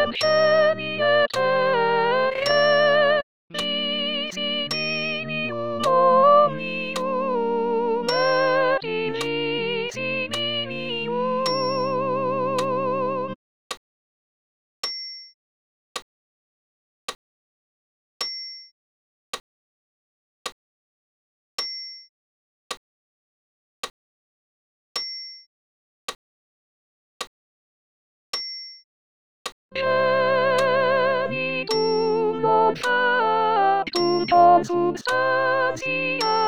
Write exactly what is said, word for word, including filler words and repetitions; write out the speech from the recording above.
Ten się bije teje, Lisi mini umowi umeti, Lisi mini um. Vieni tu non fa, tu non substantia.